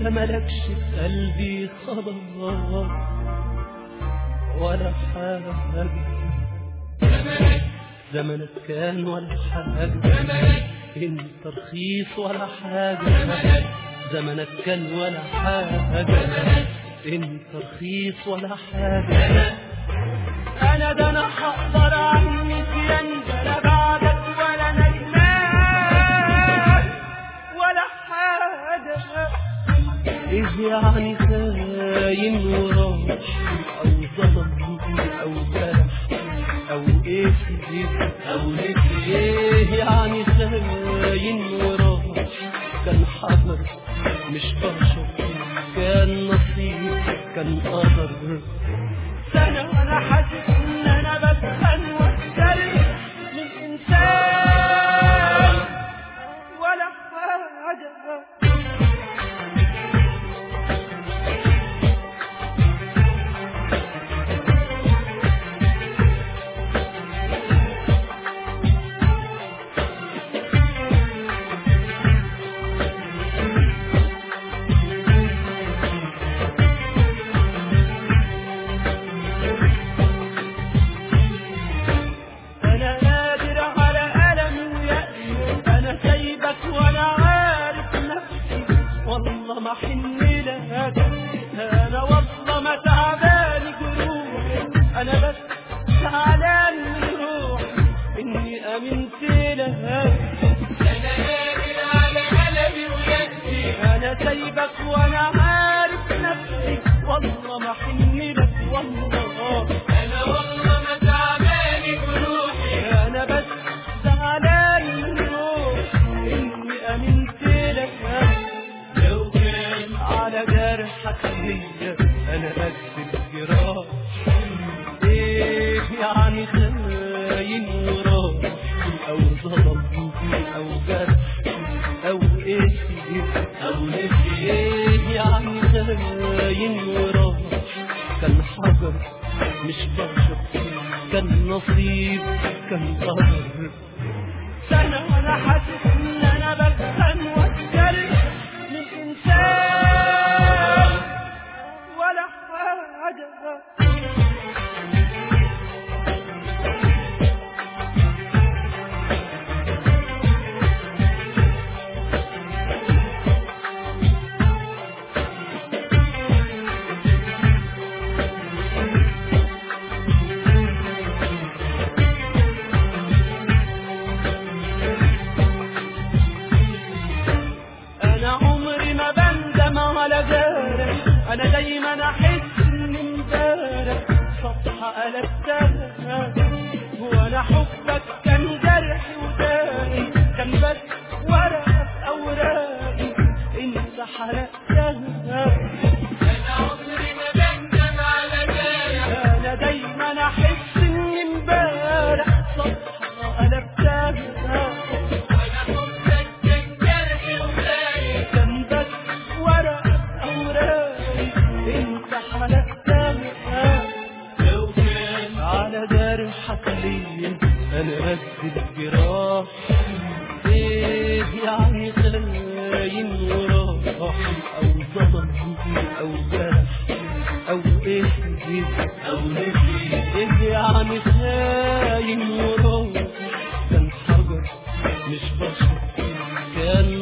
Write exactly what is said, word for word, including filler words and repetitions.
ملكش في قلبي خلاص ولا حاجة. زمنك كان ولا حاجة، انت رخيص ولا حاجة. زمنك كان ولا حاجة، انت رخيص ولا حاجة. انا ده انا هقدر عنك ينزل بعدك ولا ندمان ولا حاجة. ايه يعني خاين وراح او ظلم او جرح او ايه او ايه يعني خاين وراح. كان حجر مش بشر، كان نصيب كان قدر. سنة وانا حاسس ان انا بسخن واتكلم من انسان ولا حاجة. ما حن لك انا والله ما تعبان جروح، انا بس زعلان من روح اني امنت لك. انا قادر على قلبي ويدي، انا سايبك وانا عارف نفسي والله ما حن لك. والله انا والله ما تعبان جروحي، انا بس زعلان من روح اني امنت لك. على جرحك ليا انا اكتب جراح. ايه يعني خاين وراح او ظلم او جرح او ايه او ايه يعني خاين وراح. كان حجر مش بشر، كان نصيب كان قدر. سنة وانا حاسس ان انا بسخن واتكلم من انسان ولا حاجة. انا دايما احس ان امبارح صفحة قلبتها، وانا حبك كان جرحي وداري، كان بس ورقة في اوراقي انت حرقتها. انا عمري ما بندم على جرح، انا دايما احس ان امبارح صفحة قلبتها، وانا حبك كان جرحي وداري، كان بس ورقة انت حرقتها. لو كان على جرحك ليا انا اكتب جراح. ايه يعني خاين وراح او ظلم او جرح او ايه او ايه يعني خاين وراح. كان حجر مش بشر، كان